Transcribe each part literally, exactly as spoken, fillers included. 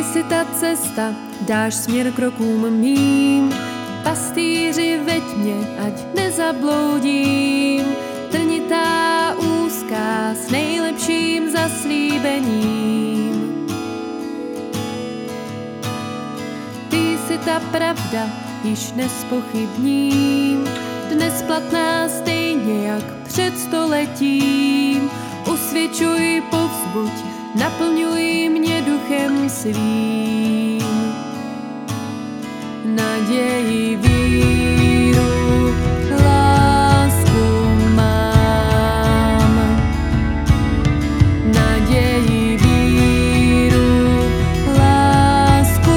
jsi ta cesta, dáš směr krokům mým. Pastýři, veď mě, ať nezabloudím. Trnitá úzká s nejlepším zaslíbením. Ty jsi ta pravda, již nespochybním. Dnes platná stejně jak před stoletím. Usvědčuj, povzbuď, naplňuj mě duchem svým. Naději, víru, lásku mám. Naději, víru, lásku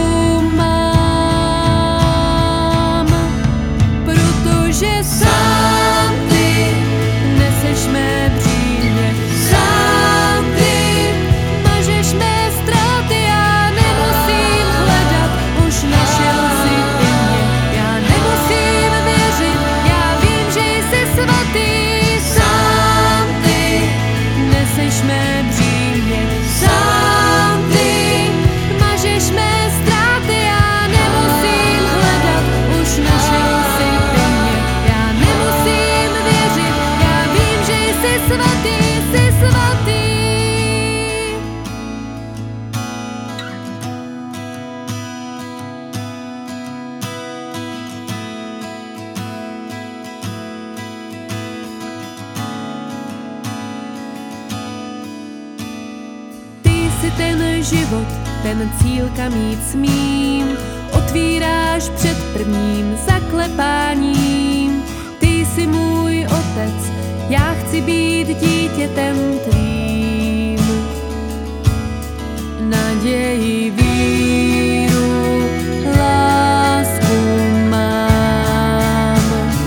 mám. Protože sám ty neseš mé břímě. Sám ty mažeš mé ztráty, já nemusím hledat, už našel jsi ty mě. Já nemusím věřit, já vím, že jsi svatý. Sám ty neseš mé břímě. Sám ty mažeš mé ztráty, já nemusím hledat, už našel jsi ty mě. Já nemusím věřit, já vím, že jsi svatý, jsi svatý. Ty jsi ten život, ten cíl, kam jít smím. Otvíráš před prvním zaklepáním. Ty jsi můj otec, já chci být dítětem tvým. Naději, víru, lásku mám.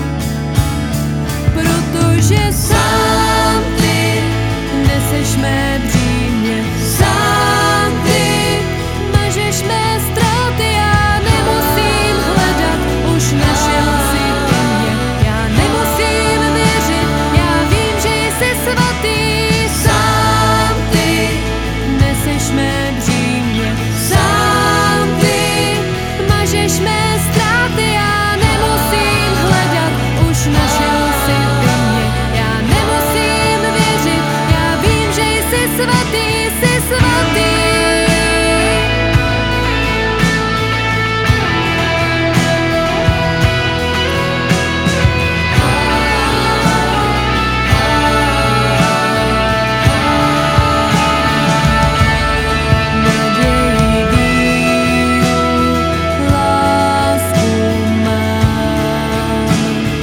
Protože sám ty neseš mé břímě. Sám ty mažeš mé ztráty, já nemusím hledat, už našel jsi ty mě. Já nemusím věřit, já vím, že jsi svatý. Sám ty neseš mé břímě. Sám ty mažeš mé ztráty, já nemusím hledat, už našel jsi ty mě. Já nemusím věřit, já vím, že jsi svatý, jsi svatý. Naději, víru, lásku mám.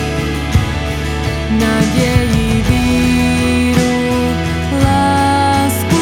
Naději, víru, lásku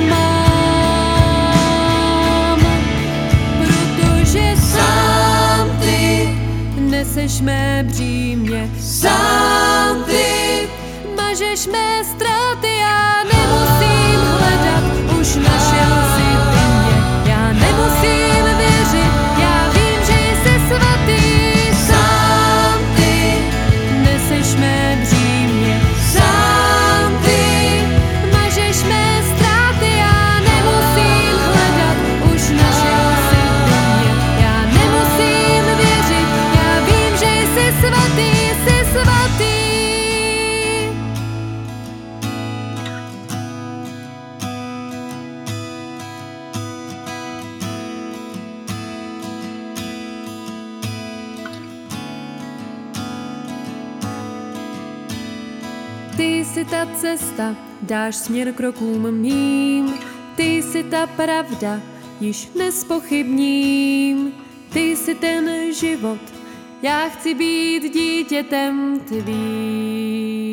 mám. Protože sám ty neseš mé břímě. Sám ty mažeš mé ztráty, já nemusím hledat, už našel jsi ty mě. Já nemusím věřit, já vím, že jsi svatý. Sám ty neseš mé břímě. Sám ty mažeš mé ztráty, já nemusím hledat, už našel jsi ty mě. Já nemusím věřit, já vím, že jsi svatý, jsi svatý. Ty jsi ta cesta, dáš směr krokům mým. Ty jsi ta pravda, již nespochybním. Ty jsi ten život, já chci být dítětem tvým.